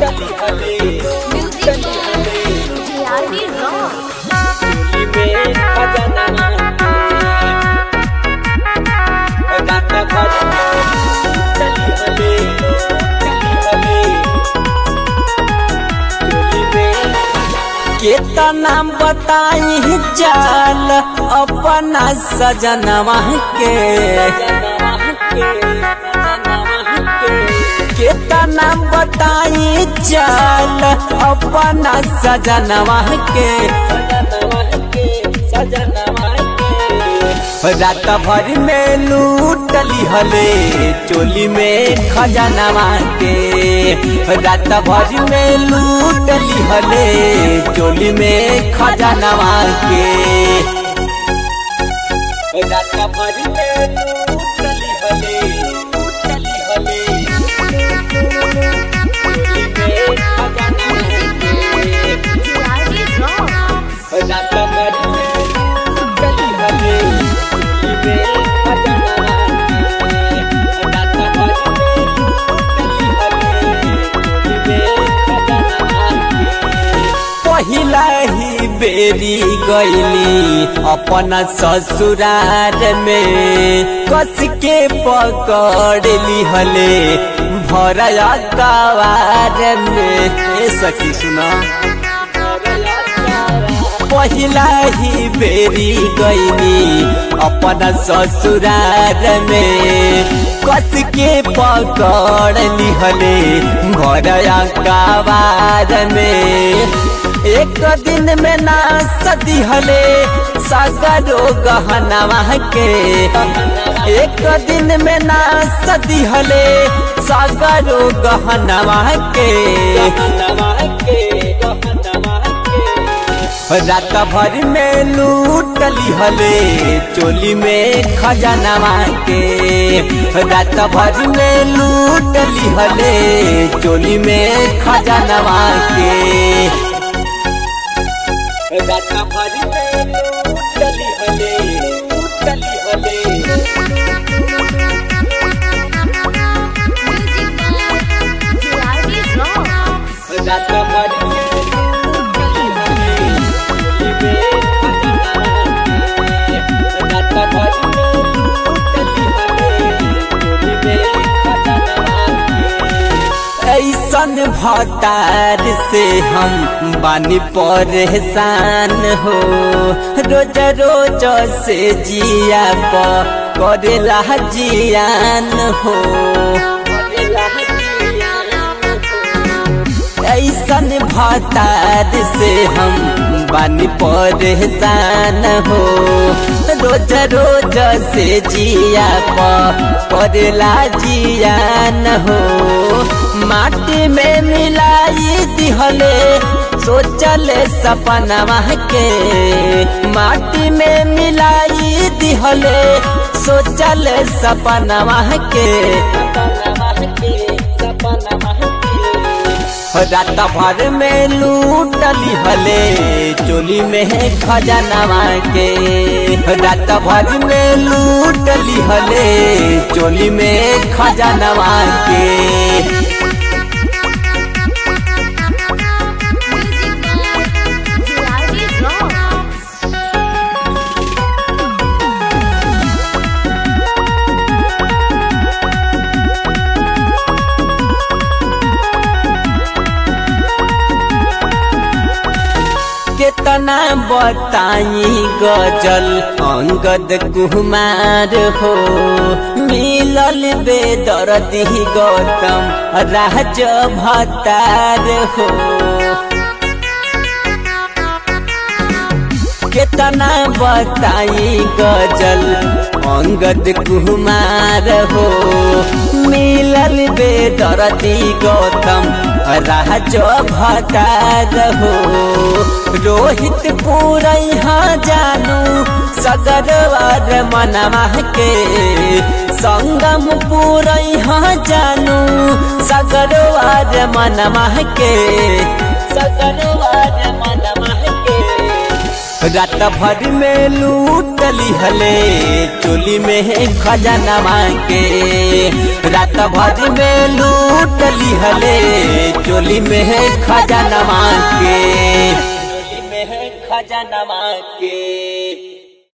केतना बताई जाल अपना सजनवा के, केतना बताई जाल अपना सजनवा के, रात भर में लूटली हले चोली में खजनवा के, रात भर में लूटली हले चोली में खजनवा के, रात भर में लूटली हले चोली में खजनवा के, रात भर पहिला ही बेरी गईली अपना ससुराल में, कस के पकड़ ली हले भरया कवार में। सखी सुना, पहिला ही बेरी गईली अपना ससुराल में, कस के पकड़ ली हले भरया कवार में। एक दिन में ना सदी हले सागरो गहनवा के, एक दिन में ना सदी हले सागरो गहनवा के, रात भर में लूटली हले चोली में खजनवा के, रात भर में लूटली हले चोली में खजनवा के, रात भर में लूटली हले लूटली हले रात भर ऐसन भतार से हम बानी परेशान हो, रोज रोज से जिया करेला जियान हो, ऐसन भतार से हम बानी परेशान हो, रोज रोज से जिया करेला जियान हो। माटी में मिलाई दिहले सोचले सपनवा के, माटी में मिलाई दिहले सोचले सपनवा के, रात भर में लूटली हले चोली में खजनवा के, रात भर में लूटली हले चोली में खजनवा के। केतना बताई गजल अंगद कुमार हो, मिलल बेदर्दी गौतम राज भतार हो, केतना बताई गजल अंगद कुमार हो, मिलल बेदर्दी गौतम राज भतार हो। रोहित पूरैहा जानू सगरवार मनवा के, संगम पूरैहा जानू सगरवार मनवा के, सगरवार मनवा के, रात भर में लूटली हले चोली में खजनवा के, रात भर में लूटली हले चोली में है खजानमा के, चोली में है खजानमा के।